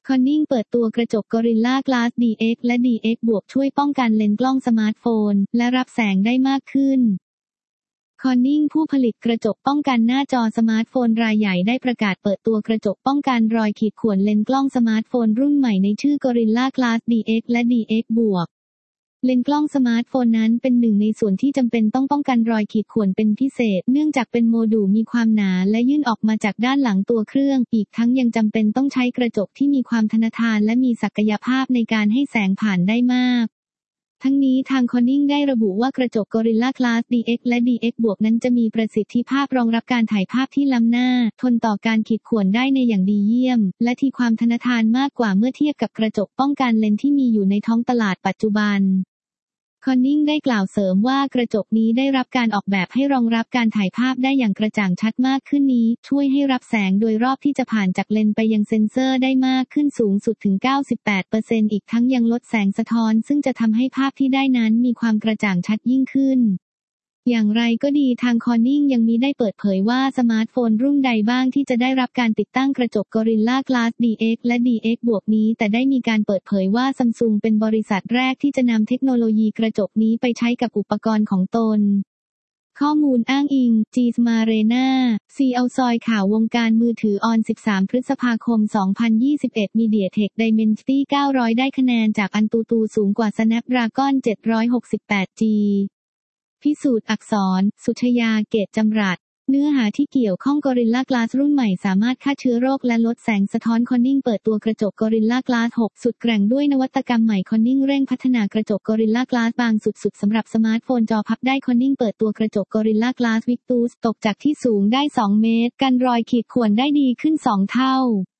Corning เปิดตัวกระจก Gorilla Glass DX และ DX บวกช่วยป้องกันเลนส์กล้องสมาร์ทโฟนและรับแสงได้มากขึ้น Corning ผู้ผลิตกระจกป้องกันหน้าจอสมาร์ทโฟนรายใหญ่ได้ประกาศเปิดตัวกระจกป้องกันรอยขีดข่วนเลนส์กล้องสมาร์ทโฟนรุ่นใหม่ในชื่อ Gorilla Glass DX และ DX บวกเลนส์กล้องสมาร์ทโฟนนั้นเป็นหนึ่งในส่วนที่จำเป็นต้องป้องกันรอยขีดข่วนเป็นพิเศษเนื่องจากเป็นโมดูลมีความหนาและยื่นออกมาจากด้านหลังตัวเครื่องอีกทั้งยังจำเป็นต้องใช้กระจกที่มีความทนทานและมีศักยภาพในการให้แสงผ่านได้มากทั้งนี้ทาง Corning ได้ระบุว่ากระจก Gorilla Glass DX และ DX บวกนั้นจะมีประสิทธิภาพรองรับการถ่ายภาพที่ล้ำหน้าทนต่อการขีดข่วนได้ในอย่างดีเยี่ยมและที่ความทนทานมากกว่าเมื่อเทียบกับกระจกป้องกันเลนส์ที่มีอยู่ในท้องตลาดปัจจุบันCorning ได้กล่าวเสริมว่ากระจกนี้ได้รับการออกแบบให้รองรับการถ่ายภาพได้อย่างกระจ่างชัดมากขึ้นนี้ช่วยให้รับแสงโดยรอบที่จะผ่านจากเลนส์ไปยังเซ็นเซอร์ได้มากขึ้นสูงสุดถึง 98% อีกทั้งยังลดแสงสะท้อนซึ่งจะทำให้ภาพที่ได้นั้นมีความกระจ่างชัดยิ่งขึ้นอย่างไรก็ดีทาง Corning ยังมิได้เปิดเผยว่าสมาร์ทโฟนรุ่นใดบ้างที่จะได้รับการติดตั้งกระจก Gorilla Glass DX และ DX บวกนี้แต่ได้มีการเปิดเผยว่า Samsung เป็นบริษัทแรกที่จะนำเทคโนโลยีกระจกนี้ไปใช้กับอุปกรณ์ของตนข้อมูลอ้างอิง Gsmarena CEOSOI ข่าววงการมือถือออน 13 พฤษภาคม 2021 MediaTek Dimensity 900 ได้คะแนนจาก AnTuTu สูงกว่า Snapdragon 768Gพิสูจน์อักษรสุชยาเกตจำรัดเนื้อหาที่เกี่ยวข้อง Gorilla Glass รุ่นใหม่สามารถฆ่าเชื้อโรคและลดแสงสะท้อน Corning เปิดตัวกระจก Gorilla Glass 6 สุดแกร่งด้วยนวัตกรรมใหม่ Corning เร่งพัฒนากระจก Gorilla Glass บางสุดๆสำหรับสมาร์ทโฟนจอพับได้ Corning เปิดตัวกระจก Gorilla Glass Victus ตกจากที่สูงได้ 2 เมตรกันรอยขีดข่วนได้ดีขึ้น 2 เท่า